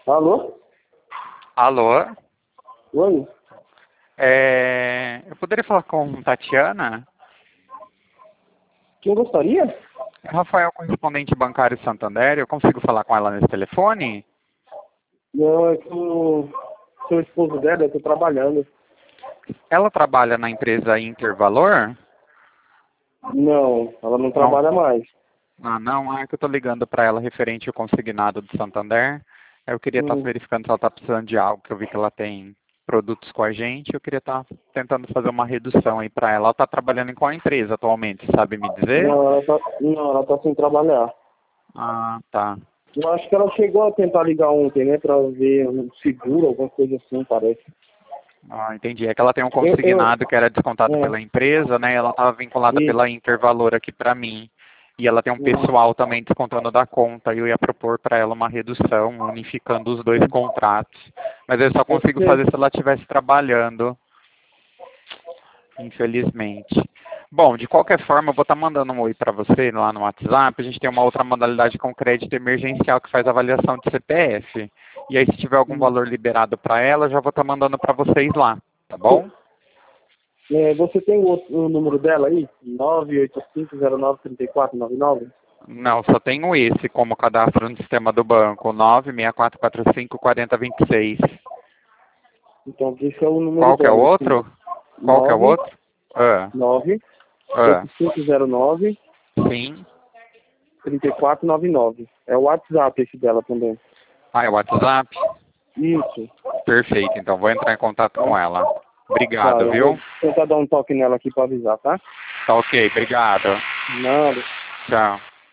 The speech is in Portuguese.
Alô? Alô? Oi? Eu poderia falar com Tatiana? Quem gostaria? Rafael, correspondente bancário Santander. Eu consigo falar com ela nesse telefone? Não, é que o seu esposo dela, eu tô trabalhando. Ela trabalha na empresa Intervalor? Não, ela não Não. trabalha mais. Ah, não. É que eu tô ligando para ela referente ao consignado do Santander. Eu queria estar Hum, verificando se ela está precisando de algo, que eu vi que ela tem produtos com a gente. Eu queria estar tentando fazer uma redução aí para ela. Ela está trabalhando em qual empresa atualmente, sabe me dizer? não, ela tá sem trabalhar. Ah, tá. Eu acho que ela chegou a tentar ligar ontem, né, pra ver um seguro, alguma coisa assim, parece. Ah, entendi. É que ela tem um Eu, consignado que era descontado é, pela empresa, né? Ela estava vinculada isso. pela Intervalor aqui para mim. E ela tem um Hum, pessoal também descontando da conta. E eu ia propor para ela uma redução, unificando os dois contratos. Mas eu só consigo você, fazer se ela estivesse trabalhando, infelizmente. Bom, de qualquer forma, eu vou estar mandando um oi para você lá no WhatsApp. A gente tem uma outra modalidade com crédito emergencial que faz avaliação de CPF. E aí, se tiver algum hum, valor liberado para ela, eu já vou estar mandando para vocês lá, tá bom? você tem o número dela aí? 985093499? Não, só tenho esse como cadastro no sistema do banco, 964454026. Então, esse é o número Qual que é o dela, sim. outro? Qual que é o nove outro? Ah, nove ah, oito cinco zero nove sim. 3499. É o WhatsApp esse dela também. Ah, é o WhatsApp? Isso. Perfeito, então vou entrar em contato Tá? com ela. Tá, Obrigado, eu viu? vou tentar dar um toque nela aqui pra avisar, tá? Tá ok, obrigado. Nada. Tchau.